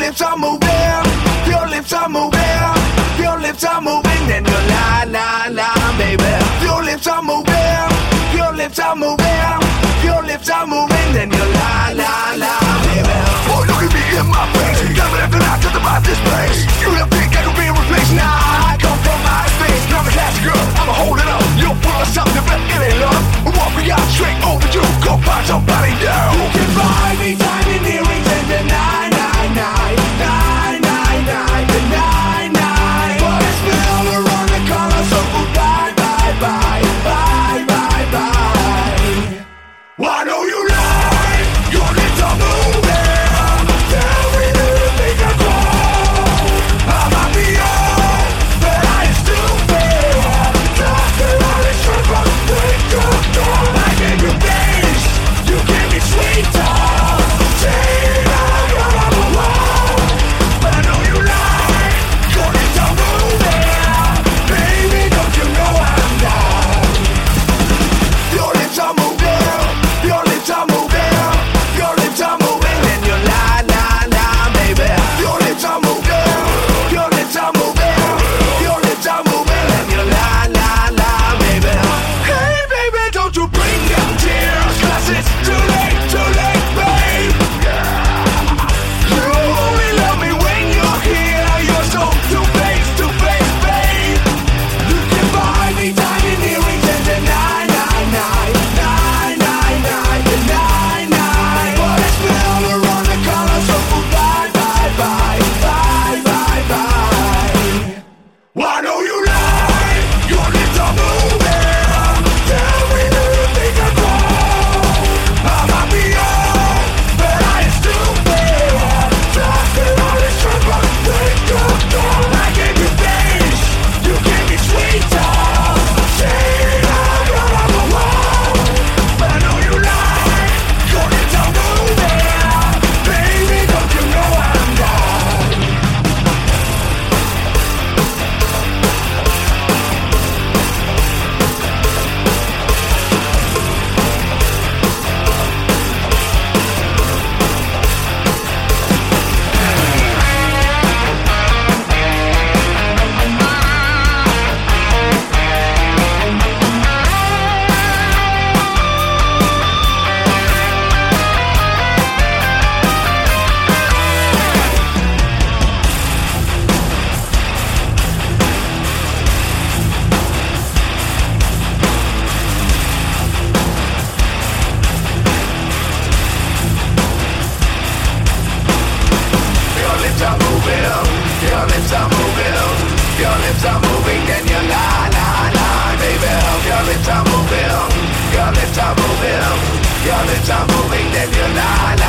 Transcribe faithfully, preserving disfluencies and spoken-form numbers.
lips are moving, your lips are moving, your lips are moving, then you la la la, baby. Your lips are moving, your lips are moving, your lips are moving, then you la la la, baby. Boy, look at me in my face, got me after night just about this place. You don't think I could be replaced? Nah, I come from my space, not a classic girl, I'ma hold it up. You're full of something, but it ain't love. Walk me out straight over you, go find somebody down. You can buy me time in earrings and the nine nine nine, nine nine nine, the nine nine. But it's still around the corner, so goodbye, bye bye, bye bye bye. Well, I know you lie, your lips are moving. Tell me that you think I'm cold. I might be old, but I ain't stupid. Talking all this shit, but think you're dumb. I gave you bass, you gave me sweet talk. Say that you're all alone, but I know you lie, your lips are moving. Baby, don't you know I'm down? Your lips are moving, your lips are moving, your lips are moving, and you la la la, baby. Your lips are moving, your lips are moving, your lips are moving, and you la la la, baby. Hey, baby, don't you bring them tears, 'cause it's too late, too late, babe. You only love me when you're here, you're so two-faced, two-faced, babe. You can buy me diamond earrings and the nine nine nine, nine nine nine, the nine nine. But it's still around the corner, so goodbye, bye bye, bye bye bye. Well, I know you lie, your lips are moving. Tell me that you think I'm cold. I might be old, but I ain't stupid. Talking all this shit, but think you're dumb. I gave you bass, you gave me sweet talk. Say that you're all alone, but I know you lie, your lips are moving. Baby, don't you know I'm down? Your lips are moving, your lips are moving, your lips are moving, then you la la la, baby. Your lips are moving, your lips are moving, your lips are moving, then you la la